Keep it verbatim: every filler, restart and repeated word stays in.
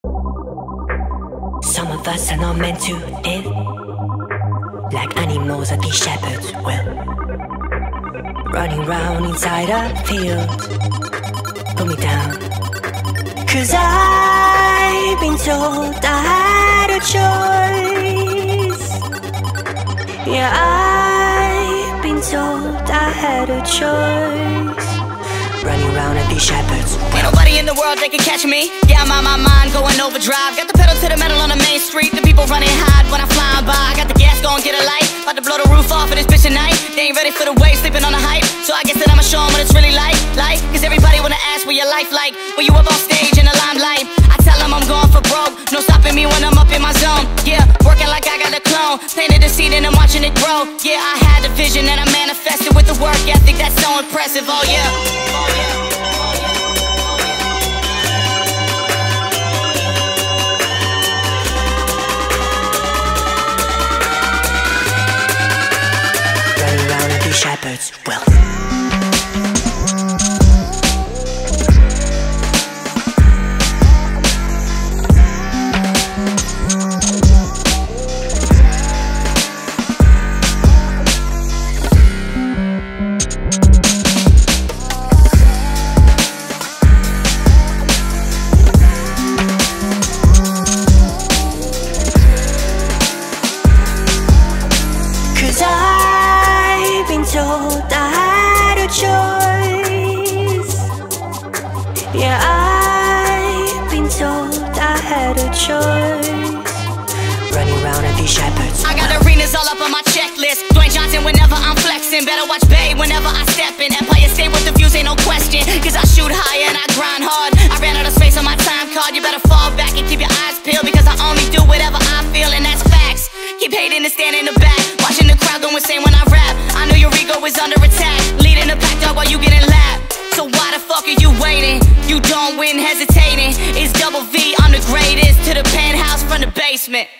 Some of us are not meant to live like animals at these shepherds' will, running round inside a field. Put me down, 'cause I've been told I had a choice. Yeah, I've been told I had a choice, running around at these shepherds' will. Ain't nobody in the world that can catch me. Yeah, I'm on my mind, going overdrive. Got the pedal to the metal on the main street. The people running hard when I'm flying by. Got the gas going, get a light. About to blow the roof off of this bitch tonight. They ain't ready for the wave, sleeping on the hype. So I guess that I'ma show 'em what it's really like. Like, 'cause everybody wanna ask what your life like when you up on stage in the limelight. I tell 'em I'm going for broke, no stopping me when I'm up in my zone. Yeah, working like I got a clone. Planted the seed and I'm watching it grow. Yeah, I had a vision and I manifested with the work ethic. That's so impressive, oh yeah, oh yeah. Shepherds will. Told I had a choice. Yeah, I've been told I had a choice, running around at these shepherds. I got arenas all up on my checklist. Dwayne Johnson whenever I'm flexing. Better watch Bay whenever I step in. Empire State with the views, ain't no question. 'Cause I shoot high and I grind hard. I ran out of space on my time card. You better fall back and keep your eyes peeled, because I only do whatever I feel, and that's facts. Keep hating and stand in the back, watching the crowd go insane when I rap. I know your ego is under attack, leading the pack dog while you getting lapped. So why the fuck are you waiting? You don't win hesitating. It's double V, I'm the greatest, to the penthouse from the basement.